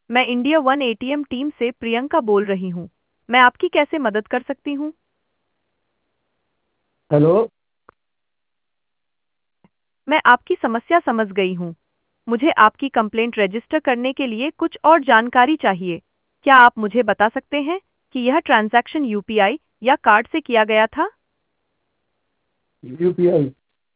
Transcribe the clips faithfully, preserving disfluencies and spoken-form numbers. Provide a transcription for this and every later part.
मैं India one ATM team से प्रियंका बोल रही हूँ। मैं आपकी कैसे मदद कर सकती हूँ? हेलो। मैं आपकी समस्या समझ गई हूँ। मुझे आपकी कंप्लेंट रजिस्टर करने के लिए कुछ और जानकारी चाहिए। क्या आप मुझे बता सकते हैं कि यह ट्रांजैक्शन यूपीआई या कार्ड से किया गया था? यूपीआई।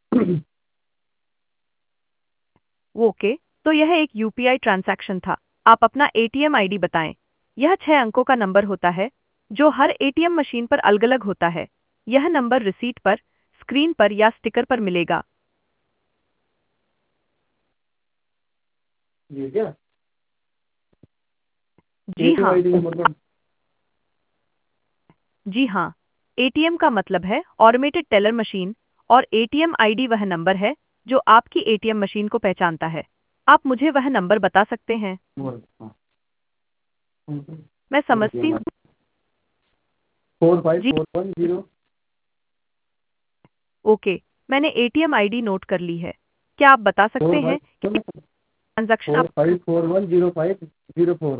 ओके, तो यह एक यूपीआई ट्रांजैक्शन था। आप अपना एटीएम आईडी बताएं। यह छह अंकों का नंबर होता है, जो हर एटीएम मशीन पर अलग-अलग होता है। यह नंबर रिसीट पर, स्क्रीन पर या स्टिकर पर मिलेगा। ये क्या? जी एटीएम हाँ, आईडी का मतलब? जी हाँ। एटीएम का मतलब है ऑटोमेटेड टेलर मशीन और एटीएम आईडी वह नंबर है जो आपकी एटीएम मशीन को पहचानता है। आप मुझे वह नंबर बता सकते हैं? बोल, हाँ। मैं समझती हूँ। फोर फाइव जी, फोर वन जीरो। ओके। मैंने एटीएम आईडी नोट कर ली है। क्या आप बता फोर सकते हैं कि फाइव ट्रांजैक्शन फोर आप? Five four one zero five zero four.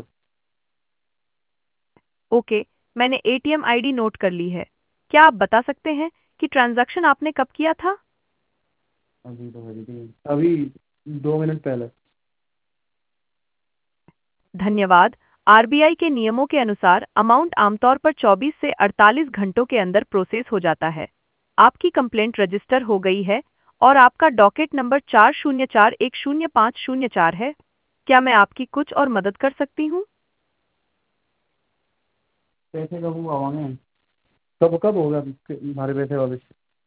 Okay, मैंने एटीएम आईडी नोट कर ली है। क्या आप बता सकते हैं कि ट्रांजैक्शन आपने कब किया था? अभी तो मेरी थी अभी दो मिनट पहले। धन्यवाद। आरबीआई के नियमों के अनुसार अमाउंट आमतौर पर चौबीस से अड़तालीस घंटों के अंदर प्रोसेस हो जाता है। आपकी कंप्लेंट रजिस्टर हो गई है और आपका डॉकेट नंबर चार शून्य चार एक शून्य पाँच शून्य चार है। क्या मैं आपकी कुछ और मदद कर सकती हूँ? पैसे कब हुआ होंगे? कब कब होगा हमारे पैसे वापस?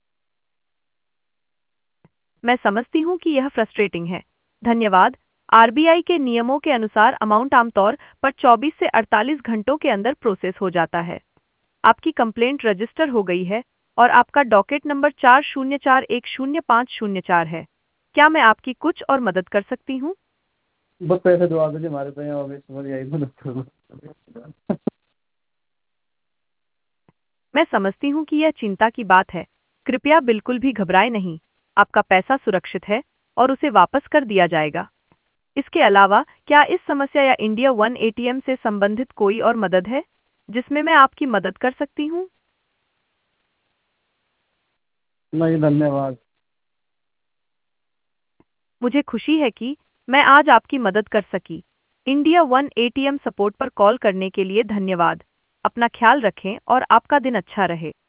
मैं समझती हूँ कि यह फ्रस्ट्रेटिंग है। धन्यवाद। आरबीआई के नियमों के अनुसार अमाउंट आमतौर पर चौबीस से अड़तालीस घंटों के अंदर प्रोसेस हो जाता है। आपकी कंप्लेंट रजिस्टर हो गई है और आपका डॉकेट नंबर चार शून्य चार एक शून्य पाँच शून्य चार है। क्या मैं आपकी कुछ और मदद कर सकती हूँ? बस पैसे दो दीजिए हमारे पे वापस, समझ यही मदद करो। मैं समझती हूँ कि यह चिंता की बात है। कृपया बिल्कुल भी घबराएं नहीं। आपका पैसा सुरक्षित है और उसे वापस कर दिया जाएगा। इसके अलावा क्या इस समस्या या इंडिया वन एटीएम से संबंधित कोई और मदद है जिसमें मैं आपकी मदद कर सकती हूँ? नहीं, धन्यवाद। मुझे खुशी है कि मैं आज आपकी मदद कर सकी। इंडिया वन एटीएम सपोर्ट पर कॉल करने के लिए धन्यवाद। अपना ख्याल रखें और आपका दिन अच्छा रहे।